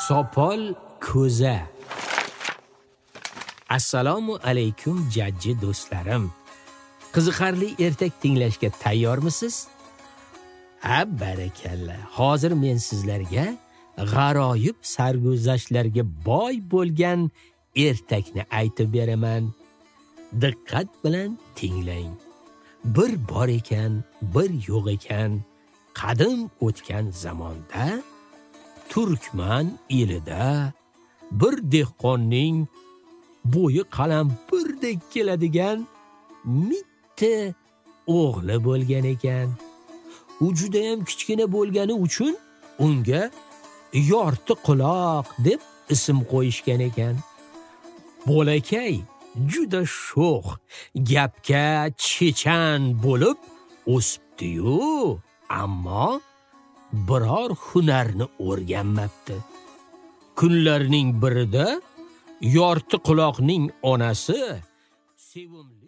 Sopol ko'za. Assalomu alaykum jajji do'stlarim. Qiziqarli ertak tinglashga tayyormisiz? Ha, barakalla. Hozir men sizlarga g'aroyib sarguzashtlarga boy bo'lgan ertakni aytib beraman. Diqqat bilan tinglang. Bir bor ekan, bir yo'q ekan, qadim o'tgan zamonda Turkman elida bir dehqonning bo'yi qalam birdek keladigan mitta o'g'li bo'lgan ekan. U juda ham kichkina bo'lgani uchun unga yorti quloq deb ism qo'yishgan ekan. Bolakay juda sho'x, gapga chechan bo'lib o'sibdi-yu, ammo biror hunarni o'rganmabdi. Kunlarning birida yorti quloqning onasi sevimli